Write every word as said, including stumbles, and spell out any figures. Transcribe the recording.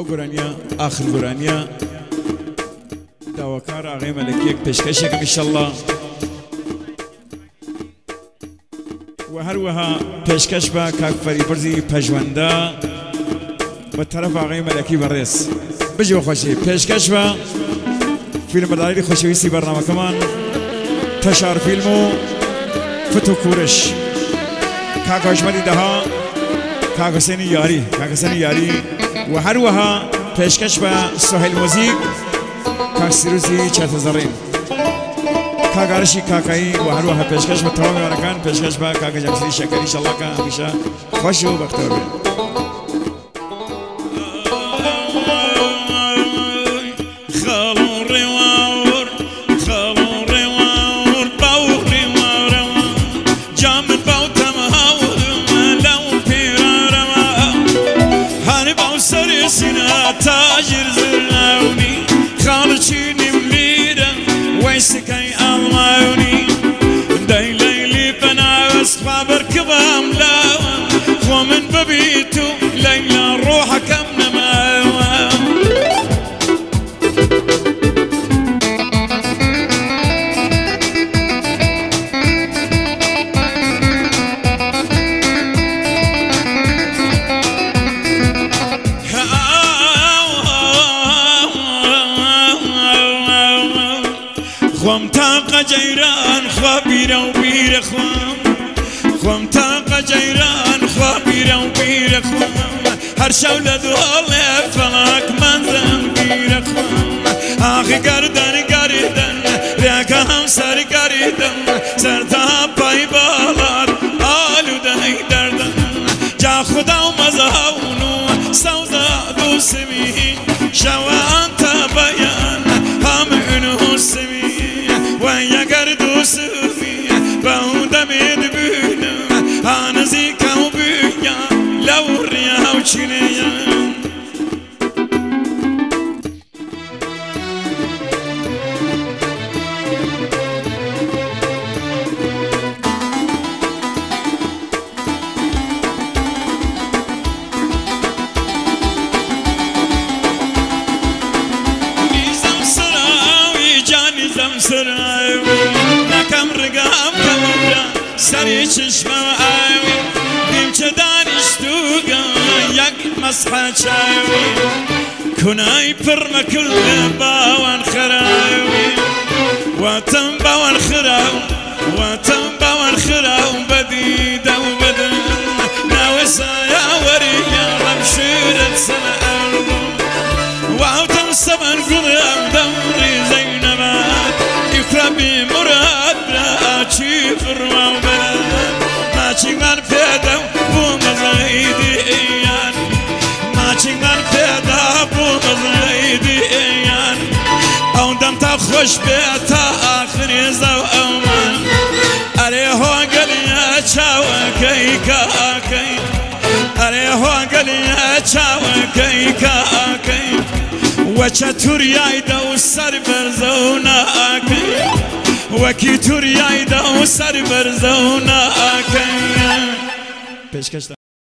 او گرانیا آخر گرانیا داوکار آقای ملکی یک پیشکش کم انشالله و هر وها پیشکش با کاک فریبرزی پژونده و طرف آقای ملکی بررس بجو خوشی پیشکش با فیلم داری خوشویستی برنامه کمان تشار فیلمو فتو کورش کاک هاشمدی دها کاک حسینی یاری کاک حسینی یاری و هر وها پیشکش با سهیل موزیک کاک سیروزی چهت زرین کاک عرشی کاکایی و هر وها پیشکش با تمام ورکان پیشکش با کاک جمسری شکری انشالله که همیشه خوش و بختور بید تاجر زرعوني خالتشيني مليدة ويسكي الماوني داي ليلي بناوس خبر كبام لا خو من ببيتو ليلى روحك من ماوى خوام تاق جيران خبيرة وبير خوام خوام تاق جيران خبيرة وبير خوام هر شولة دولة فلاك منزل بير خوام آخي قردن قردن رياك هم سر قردن سرتها باي بالار آلو دهي دردن جا خدا ومزهونو سوزا دو سمي شوا انت بيان هم انو سمي ويا قردو سوفي بهودا مدبونا انا زيكا وبيا لو الريا وشنيا سراوي نكم رقام كمبرا سري چشم آوي ديم چدانش توقا يق مسحة شاوي كناي فرما كل باوان خراوي واتم باوان خراو واتم باوان خراو بديدة وبدن ناوسا يا وريا رمشورة سنة أرضو وعوتم سبن قلم دوري زينبات ربي مراد بلا تشيفر وبلد ما تشيغان فيدا ومزايدي ايان ما تشيغان فيدا ومزايدي ايان او دم تخش بيتا اخر زو اومان اري هو قليا تشاوى كيكا كي اري هو قليا تشاوى كيكا كي وچه توریای دو سر برزونا آکی وکی توریای دو سر برزونا آکی